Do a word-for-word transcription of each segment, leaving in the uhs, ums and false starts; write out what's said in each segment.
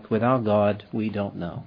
but without God, we don't know.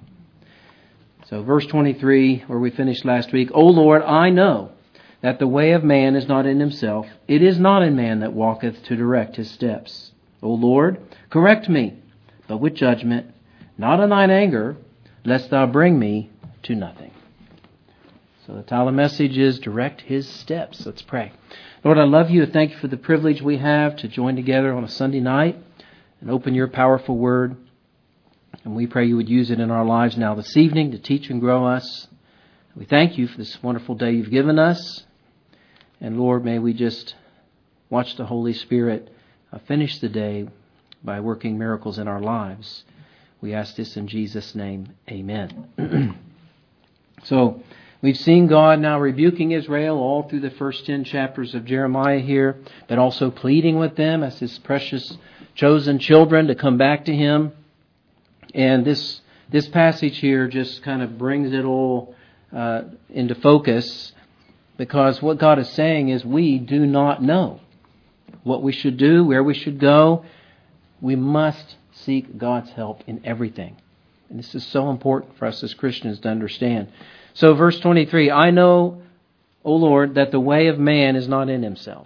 So verse twenty-three, where we finished last week, O Lord, I know that the way of man is not in himself. It is not in man that walketh to direct his steps. O Lord, correct me, but with judgment, not in thine anger, lest thou bring me to nothing. So the title of the message is Direct His Steps. Let's pray. Lord, I love you and thank you for the privilege we have to join together on a Sunday night and open your powerful word. And we pray you would use it in our lives now this evening to teach and grow us. We thank you for this wonderful day you've given us. And Lord, may we just watch the Holy Spirit uh, finish the day by working miracles in our lives. We ask this in Jesus' name. Amen. So, we've seen God now rebuking Israel all through the first ten chapters of Jeremiah here, but also pleading with them as His precious chosen children to come back to Him. And this this passage here just kind of brings it all uh, into focus, because what God is saying is we do not know what we should do, where we should go. We must seek God's help in everything. And this is so important for us as Christians to understand. So verse twenty-three, I know, O Lord, that the way of man is not in himself.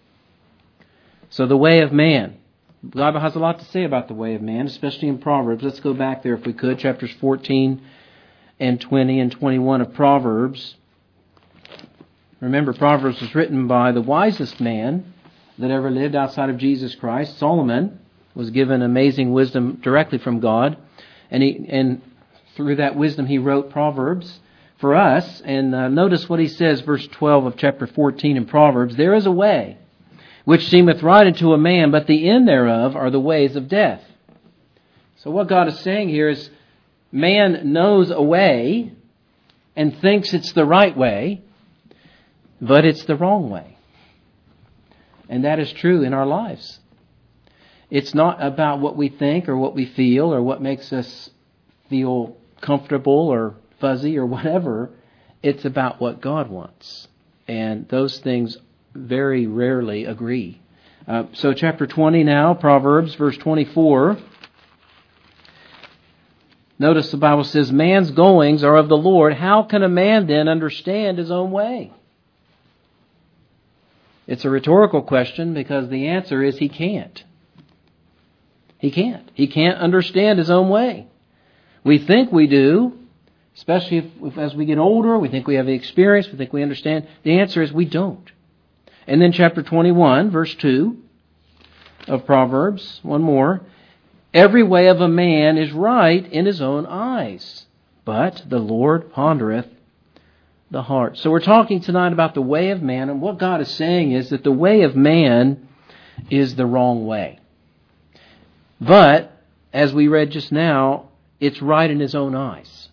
So the way of man. The Bible has a lot to say about the way of man, especially in Proverbs. Let's go back there if we could, chapters fourteen and twenty and twenty-one of Proverbs. Remember, Proverbs was written by the wisest man that ever lived outside of Jesus Christ. Solomon was given amazing wisdom directly from God. And he, and through that wisdom he wrote Proverbs for us. And uh, notice what he says, verse twelve of chapter fourteen in Proverbs. There is a way which seemeth right unto a man, but the end thereof are the ways of death. So what God is saying here is man knows a way and thinks it's the right way, but it's the wrong way. And that is true in our lives. It's not about what we think or what we feel or what makes us feel comfortable or fuzzy or whatever. It's about what God wants. And those things very rarely agree. Uh, so chapter twenty now, Proverbs, verse twenty-four. Notice the Bible says, man's goings are of the Lord. How can a man then understand his own way? It's a rhetorical question because the answer is he can't. He can't. He can't understand his own way. We think we do, especially if, if as we get older, we think we have the experience, we think we understand. The answer is we don't. And then chapter twenty-one, verse two of Proverbs, one more. Every way of a man is right in his own eyes, but the Lord pondereth the heart. So we're talking tonight about the way of man, and what God is saying is that the way of man is the wrong way. But, as we read just now, it's right in his own eyes.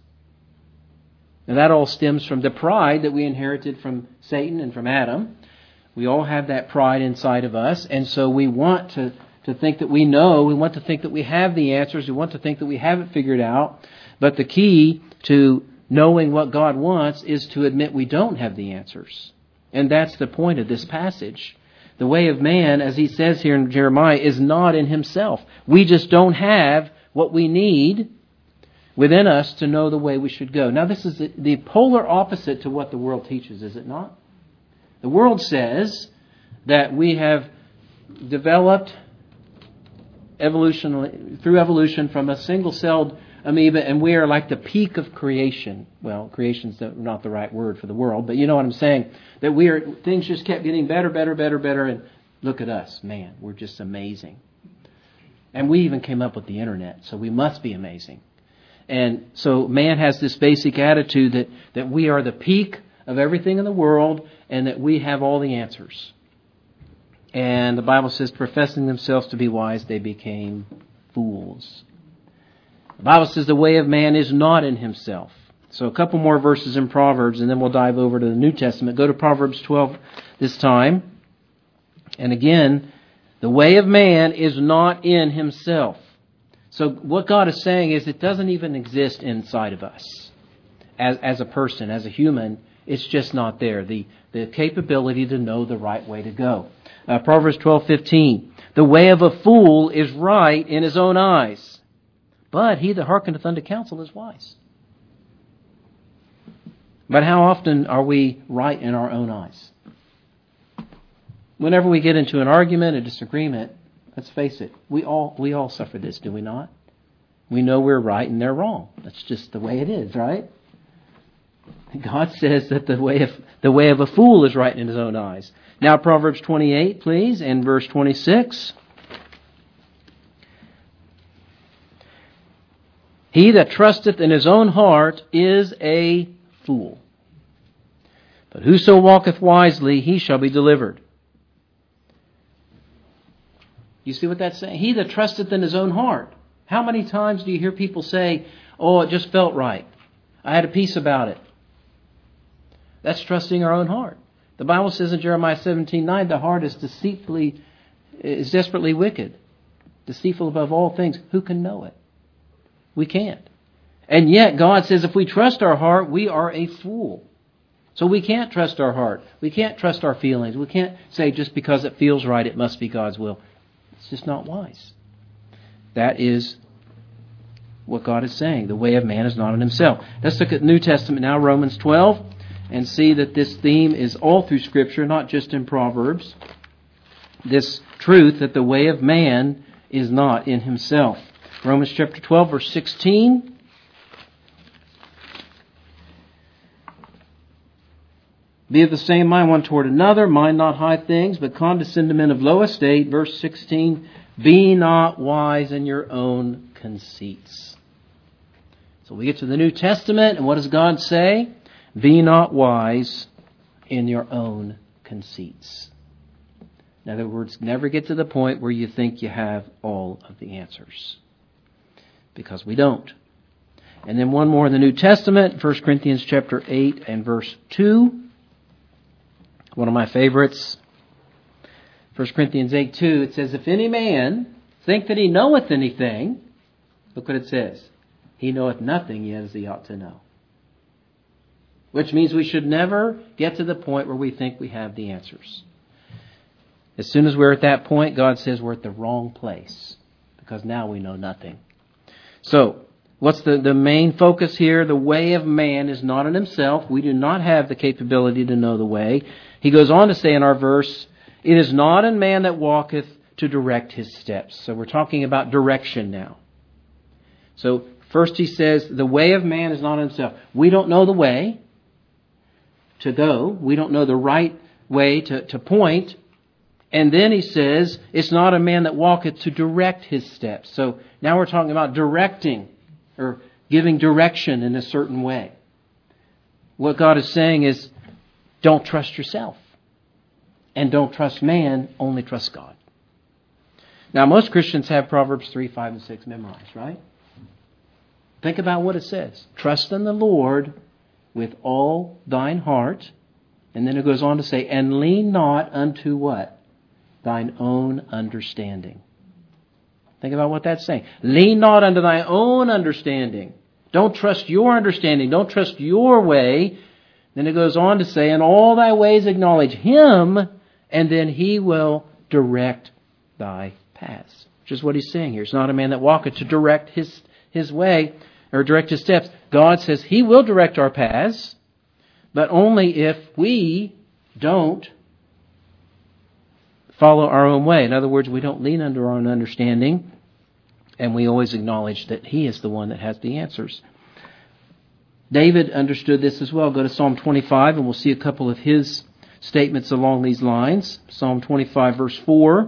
And that all stems from the pride that we inherited from Satan and from Adam. We all have that pride inside of us, and so we want to, to think that we know, we want to think that we have the answers, we want to think that we have it figured out. But the key to knowing what God wants is to admit we don't have the answers. And that's the point of this passage. The way of man, as he says here in Jeremiah, is not in himself. We just don't have what we need within us to know the way we should go. Now, this is the polar opposite to what the world teaches, is it not? The world says that we have developed evolution through evolution from a single-celled amoeba, and we are like the peak of creation. Well, creation's not the right word for the world, but you know what I'm saying. That we are things just kept getting better, better, better, better, and look at us, man, we're just amazing. And we even came up with the internet, so we must be amazing. And so man has this basic attitude that, that we are the peak of everything in the world and that we have all the answers. And the Bible says, professing themselves to be wise, they became fools. The Bible says the way of man is not in himself. So a couple more verses in Proverbs and then we'll dive over to the New Testament. Go to Proverbs twelve this time. And again, the way of man is not in himself. So what God is saying is it doesn't even exist inside of us. As, as a person, as a human, it's just not there. The, the capability to know the right way to go. Uh, Proverbs twelve fifteen. The way of a fool is right in his own eyes, But he that hearkeneth unto counsel is wise. But how often are we right in our own eyes? Whenever we get into an argument, a disagreement, let's face it, we all we all suffer this, do we not? We know we're right and they're wrong. That's just the way it is, right? God says that the way of the way of a fool is right in his own eyes. Now Proverbs twenty-eight, please, and verse twenty-six. He that trusteth in his own heart is a fool. But whoso walketh wisely, he shall be delivered. You see what that's saying? He that trusteth in his own heart. How many times do you hear people say, oh, it just felt right. I had a peace about it. That's trusting our own heart. The Bible says in Jeremiah seventeen nine, the heart is deceitfully, is desperately wicked. Deceitful above all things. Who can know it? We can't. And yet God says if we trust our heart, we are a fool. So we can't trust our heart. We can't trust our feelings. We can't say just because it feels right, it must be God's will. It's just not wise. That is what God is saying. The way of man is not in himself. Let's look at New Testament now, Romans twelve, and see that this theme is all through Scripture, not just in Proverbs. This truth that the way of man is not in himself. Romans chapter twelve, verse sixteen. Be of the same mind one toward another, mind not high things, but condescend to men of low estate. Verse sixteen, be not wise in your own conceits. So we get to the New Testament, and what does God say? Be not wise in your own conceits. In other words, never get to the point where you think you have all of the answers. Because we don't. And then one more in the New Testament, First Corinthians chapter eight and verse two. One of my favorites. First Corinthians eight two, it says, if any man think that he knoweth anything, look what it says. He knoweth nothing yet as he ought to know. Which means we should never get to the point where we think we have the answers. As soon as we're at that point, God says we're at the wrong place. Because now we know nothing. So, what's the, the main focus here? The way of man is not in himself. We do not have the capability to know the way. He goes on to say in our verse, it is not in man that walketh to direct his steps. So we're talking about direction now. So first he says, the way of man is not in himself. We don't know the way to go. We don't know the right way to, to point. And then he says, it's not a man that walketh to direct his steps. So now we're talking about directing or giving direction in a certain way. What God is saying is, don't trust yourself. And don't trust man, only trust God. Now, most Christians have Proverbs three, five, and six memorized, right? Think about what it says. Trust in the Lord with all thine heart. And then it goes on to say, and lean not unto what? Thine own understanding. Think about what that's saying. Lean not unto thy own understanding. Don't trust your understanding. Don't trust your way. Then it goes on to say, in all thy ways acknowledge him, and then he will direct thy paths. Which is what he's saying here. It's not a man that walketh to direct his, his way, or direct his steps. God says he will direct our paths, but only if we don't follow our own way. In other words, we don't lean under our own understanding, and we always acknowledge that he is the one that has the answers. David understood this as well. Go to Psalm twenty-five and we'll see a couple of his statements along these lines. Psalm twenty-five verse four.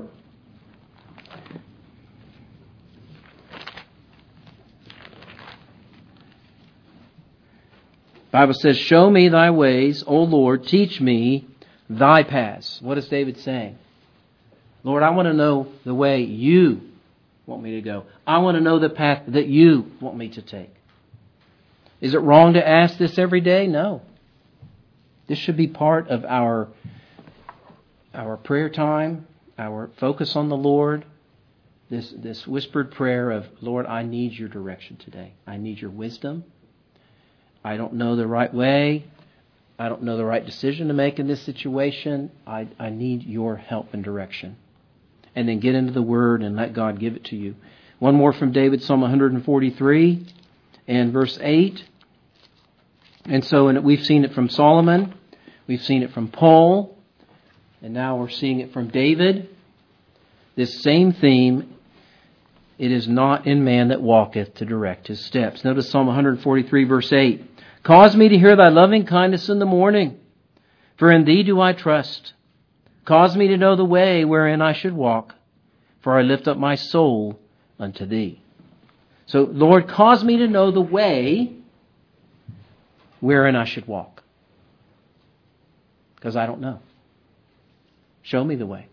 The Bible says, show me thy ways, O Lord, teach me thy paths. What is David saying? Lord, I want to know the way you want me to go. I want to know the path that you want me to take. Is it wrong to ask this every day? No. This should be part of our, our prayer time, our focus on the Lord. This, this whispered prayer of, Lord, I need your direction today. I need your wisdom. I don't know the right way. I don't know the right decision to make in this situation. I, I need your help and direction. And then get into the Word and let God give it to you. One more from David, Psalm one forty-three and verse eight. And so and we've seen it from Solomon, we've seen it from Paul, and now we're seeing it from David. This same theme, it is not in man that walketh to direct his steps. Notice Psalm one forty-three verse eight. Cause me to hear thy loving kindness in the morning, for in thee do I trust. Cause me to know the way wherein I should walk, for I lift up my soul unto thee. So, Lord, cause me to know the way wherein I should walk. Because I don't know. Show me the way.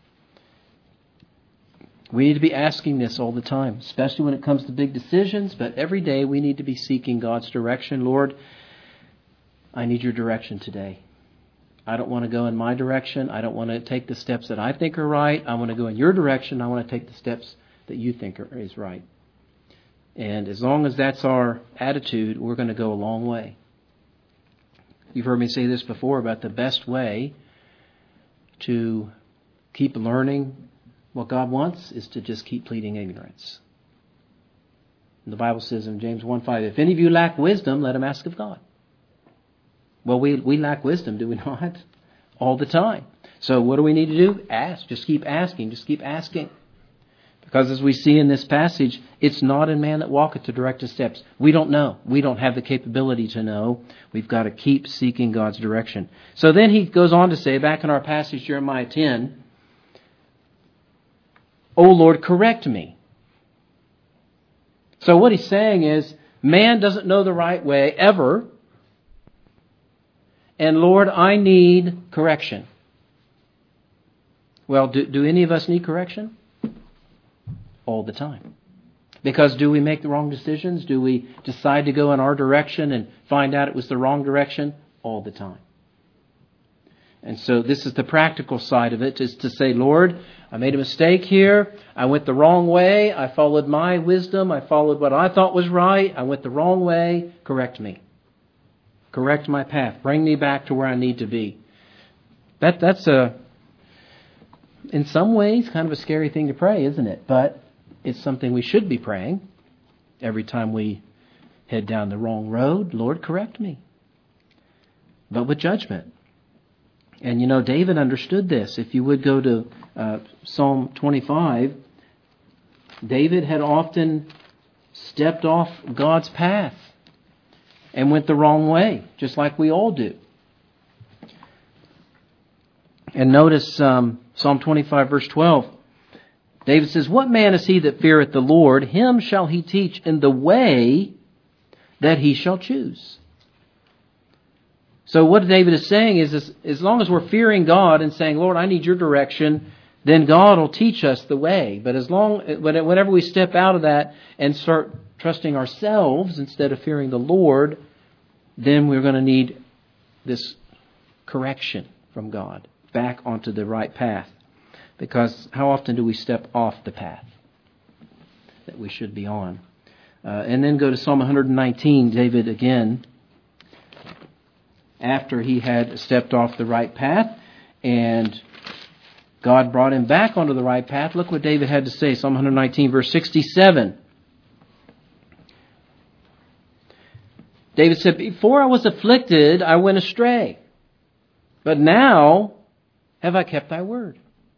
We need to be asking this all the time, especially when it comes to big decisions, but every day we need to be seeking God's direction. Lord, I need your direction today. I don't want to go in my direction. I don't want to take the steps that I think are right. I want to go in your direction. I want to take the steps that you think are, is right. And as long as that's our attitude, we're going to go a long way. You've heard me say this before about the best way to keep learning what God wants is to just keep pleading ignorance. And the Bible says in James one five, if any of you lack wisdom, let him ask of God. Well, we, we lack wisdom, do we not? All the time. So what do we need to do? Ask. Just keep asking. Just keep asking. Because as we see in this passage, it's not in man that walketh to direct his steps. We don't know. We don't have the capability to know. We've got to keep seeking God's direction. So then he goes on to say, back in our passage, Jeremiah ten, O Lord, correct me. So what he's saying is, man doesn't know the right way ever. And Lord, I need correction. Well, do, do any of us need correction? All the time. Because do we make the wrong decisions? Do we decide to go in our direction and find out it was the wrong direction? All the time. And so this is the practical side of it, is to say, Lord, I made a mistake here. I went the wrong way. I followed my wisdom. I followed what I thought was right. I went the wrong way. Correct me. Correct my path. Bring me back to where I need to be. That that's a, in some ways, kind of a scary thing to pray, isn't it? But it's something we should be praying every time we head down the wrong road. Lord, correct me. But with judgment. And you know, David understood this. If you would go to uh, Psalm twenty-five, David had often stepped off God's path and went the wrong way, just like we all do. And notice um, Psalm twenty-five, verse twelve. David says, what man is he that feareth the Lord? Him shall he teach in the way that he shall choose. So what David is saying is, is, as long as we're fearing God and saying, Lord, I need your direction, then God will teach us the way. But as long, whenever we step out of that and start trusting ourselves instead of fearing the Lord, then we're going to need this correction from God back onto the right path. Because how often do we step off the path that we should be on? Uh, and then go to Psalm one nineteen, David again, after he had stepped off the right path and God brought him back onto the right path. Look what David had to say, Psalm one nineteen, verse sixty-seven. David said, before I was afflicted, I went astray. But now have I kept thy word.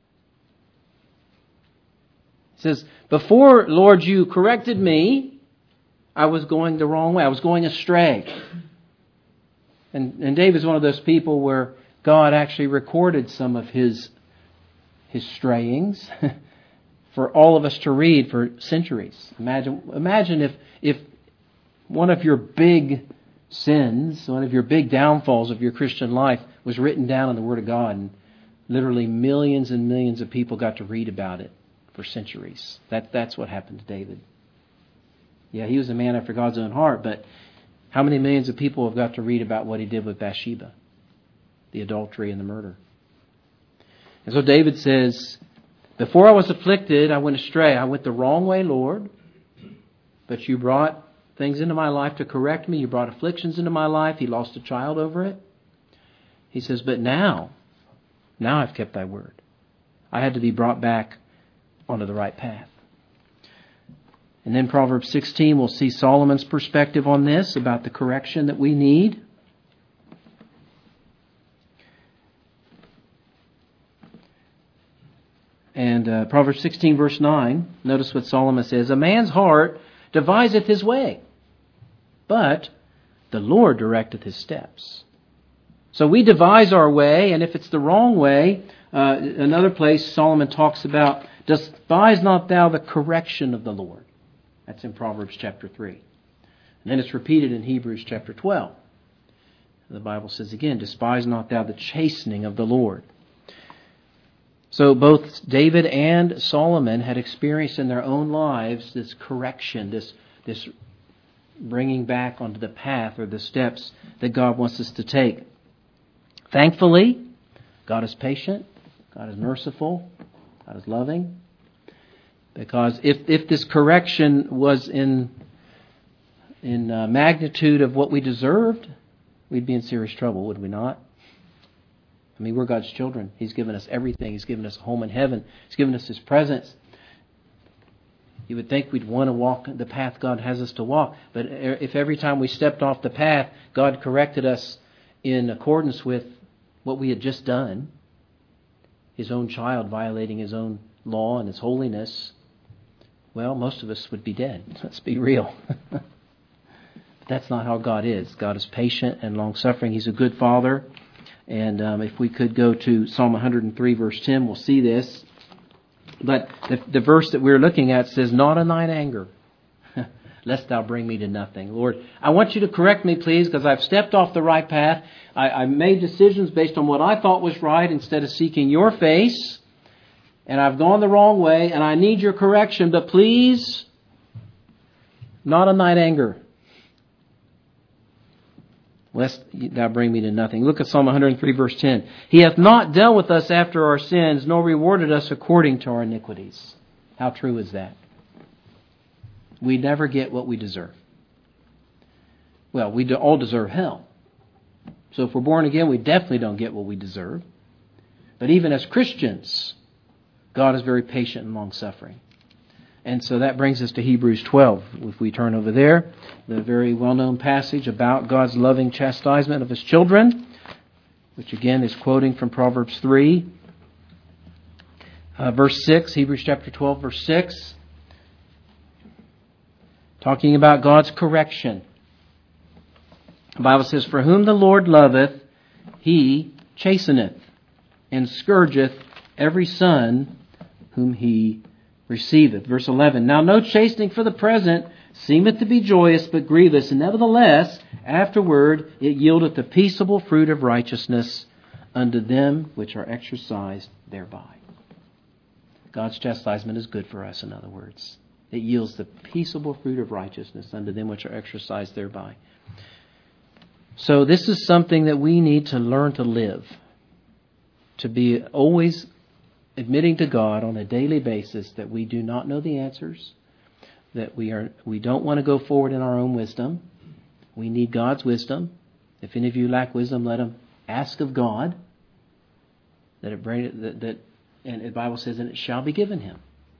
He says, before, Lord, you corrected me, I was going the wrong way. I was going astray. And, and David's one of those people where God actually recorded some of his, his strayings for all of us to read for centuries. Imagine, imagine if, if one of your big sins, one of your big downfalls of your Christian life was written down in the Word of God, and literally millions and millions of people got to read about it for centuries. That That's what happened to David. Yeah, he was a man after God's own heart, but how many millions of people have got to read about what he did with Bathsheba, the adultery and the murder? And so David says, before I was afflicted, I went astray. I went the wrong way, Lord, but you brought things into my life to correct me. You brought afflictions into my life. He lost a child over it. He says, but now, now I've kept thy word. I had to be brought back onto the right path. And then Proverbs sixteen, we'll see Solomon's perspective on this, about the correction that we need. And uh, Proverbs sixteen, verse nine, notice what Solomon says, "A man's heart deviseth his way, but the Lord directeth his steps." So we devise our way, and if it's the wrong way, uh, another place Solomon talks about, "Despise not thou the correction of the Lord." That's in Proverbs chapter three. And then it's repeated in Hebrews chapter twelve. The Bible says again, "Despise not thou the chastening of the Lord." So both David and Solomon had experienced in their own lives this correction, this this bringing back onto the path or the steps that God wants us to take. Thankfully, God is patient, God is merciful, God is loving. Because if if this correction was in in uh, magnitude of what we deserved, we'd be in serious trouble, would we not? I mean, we're God's children. He's given us everything. He's given us a home in heaven. He's given us His presence. You would think we'd want to walk the path God has us to walk. But if every time we stepped off the path, God corrected us in accordance with what we had just done, His own child violating His own law and His holiness, well, most of us would be dead. Let's be real. But that's not how God is. God is patient and long-suffering. He's a good Father. And um, if we could go to Psalm one hundred three, verse ten, we'll see this. But the, the verse that we're looking at says, "Not in thine anger, lest thou bring me to nothing." Lord, I want you to correct me, please, because I've stepped off the right path. I, I made decisions based on what I thought was right instead of seeking your face. And I've gone the wrong way, and I need your correction. But please, not in thine anger, lest thou bring me to nothing. Look at Psalm one hundred three, verse ten. "He hath not dealt with us after our sins, nor rewarded us according to our iniquities." How true is that? We never get what we deserve. Well, we all deserve hell. So if we're born again, we definitely don't get what we deserve. But even as Christians, God is very patient and long-suffering. And so that brings us to Hebrews twelve. If we turn over there, the very well-known passage about God's loving chastisement of His children, which again is quoting from Proverbs three, uh, verse six, Hebrews chapter twelve, verse six, talking about God's correction. The Bible says, "For whom the Lord loveth, He chasteneth, and scourgeth every son whom He receiveth." Verse eleven, "Now no chastening for the present seemeth to be joyous, but grievous, and nevertheless afterward it yieldeth the peaceable fruit of righteousness unto them which are exercised thereby." God's chastisement is good for us, in other words. It yields the peaceable fruit of righteousness unto them which are exercised thereby. So this is something that we need to learn to live, to be always admitting to God on a daily basis that we do not know the answers, that we are we don't want to go forward in our own wisdom. We need God's wisdom. If any of you lack wisdom, let him ask of God. That it bring that, that and the Bible says, "and it shall be given him."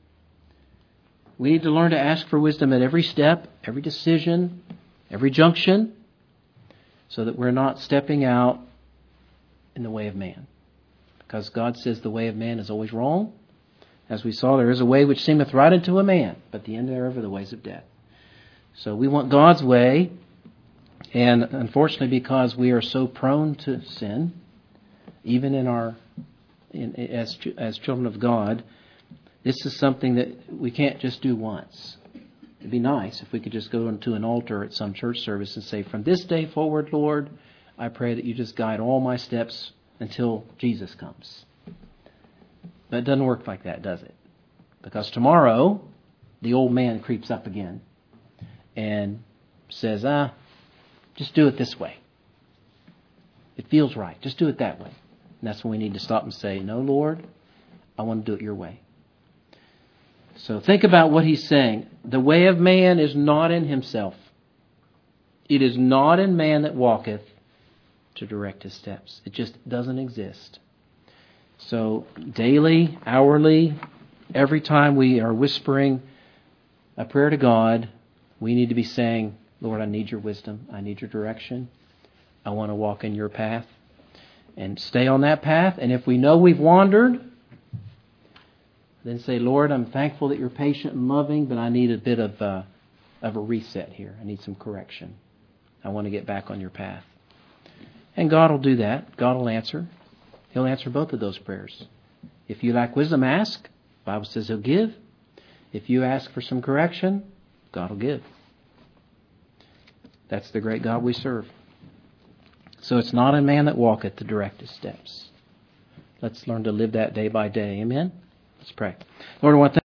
We need to learn to ask for wisdom at every step, every decision, every junction, so that we're not stepping out in the way of man. Because God says the way of man is always wrong. As we saw, there is a way which seemeth right unto a man, but the end thereof are the ways of death. So we want God's way, and unfortunately because we are so prone to sin, even in our in, as as children of God, this is something that we can't just do once. It'd be nice if we could just go into an altar at some church service and say, "From this day forward, Lord, I pray that you just guide all my steps until Jesus comes." But it doesn't work like that, does it? Because tomorrow, the old man creeps up again and says, ah, just do it this way. It feels right. Just do it that way. And that's when we need to stop and say, "No, Lord, I want to do it your way." So think about what he's saying. The way of man is not in himself. It is not in man that walketh to direct his steps. It just doesn't exist. So daily, hourly, every time we are whispering a prayer to God, we need to be saying, Lord, I need your wisdom. I need your direction. I want to walk in your path. And stay on that path. And if we know we've wandered, then say, Lord, I'm thankful that you're patient and loving, but I need a bit of, uh, of a reset here. I need some correction. I want to get back on your path. And God will do that. God will answer. He'll answer both of those prayers. If you lack wisdom, ask. The Bible says He'll give. If you ask for some correction, God will give. That's the great God we serve. So it's not a man that walketh to direct his steps. Let's learn to live that day by day. Amen? Let's pray. Lord, I want to thank